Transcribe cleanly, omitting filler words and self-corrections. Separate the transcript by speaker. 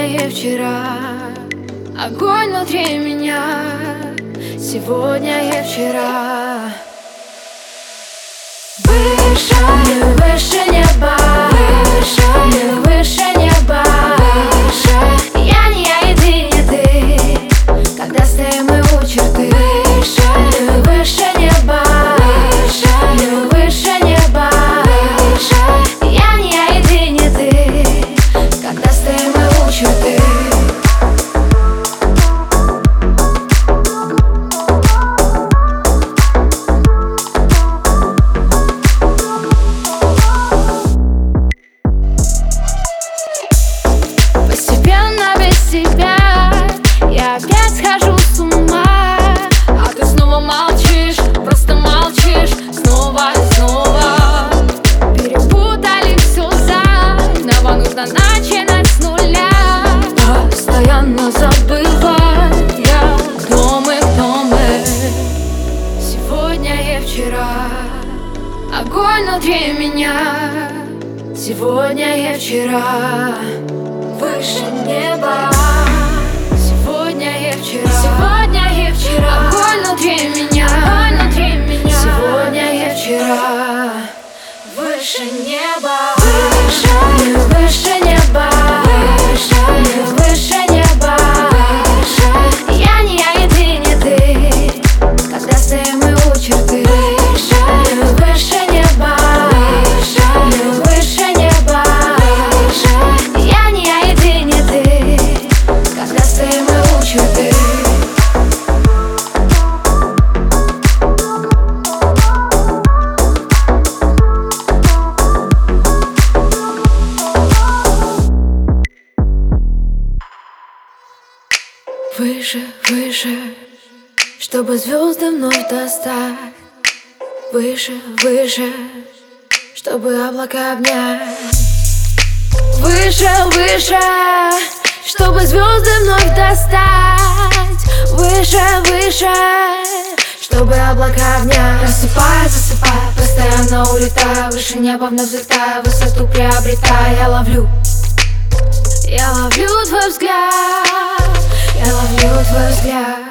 Speaker 1: Сегодня и вчера, огонь внутри меня. Сегодня и вчера. Выше, выше неба, выше, выше неба, выше. Я не я и ты не ты, когда стоим мы у черты. Выше, выше неба, выше, выше неба, выше. Я не я и ты не ты, когда стоим мы у черты. Я опять схожу с ума, а ты снова молчишь, просто молчишь, снова и снова. Перепутали все заново, нужно начинать с нуля. Постоянно забывая, кто мы. Сегодня и вчера, огонь внутри меня. Сегодня и вчера, выше неба. Сегодня и вчера, огонь внутри меня, Сегодня и вчера, выше неба, выше, выше неба, выше, выше неба, выше. Я не я и ты не ты, когда стоим мы у черты. Выше, выше неба, выше, выше неба, выше. Я не я и ты не ты, когда стоим мы у черты. Выше, выше, чтобы звезды вновь достать. Выше, выше, чтобы облака обнять. Выше, выше, чтобы звезды вновь достать. Выше, выше, чтобы облака обнять. Просыпай, засыпай, постоянно улетаю. Выше неба вновь взлетаю, высоту приобретаю. Я ловлю твой взгляд, я ловлю твой взгляд.